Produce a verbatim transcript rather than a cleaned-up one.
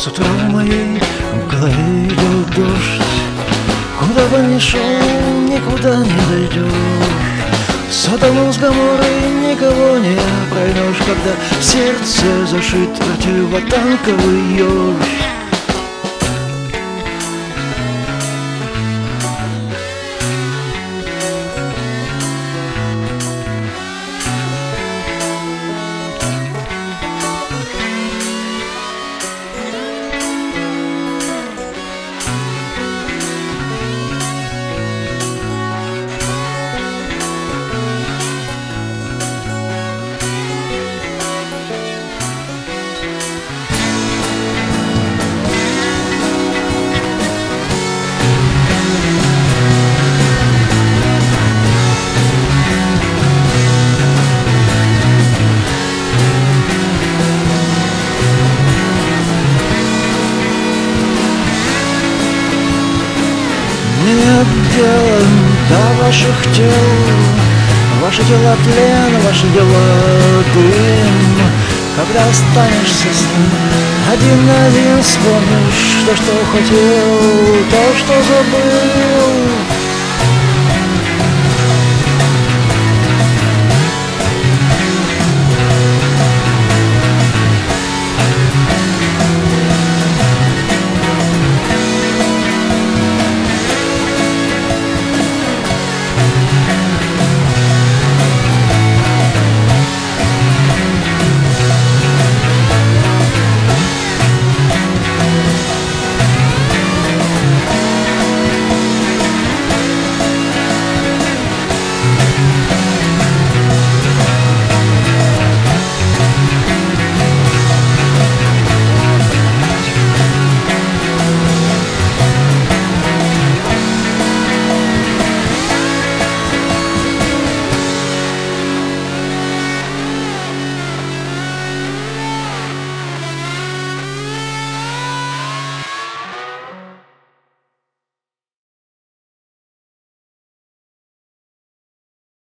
С утра в моей голове идет дождь. Куда бы ни шел, никуда не дойдешь. Содому с Гоморрой никого не пройдешь, когда в сердце зашит противотанковый еж. Нет дела до ваших тел, ваши дела тлен, ваши дела дым. Когда останешься с ним один на один, вспомнишь то, что хотел, то, что забыл.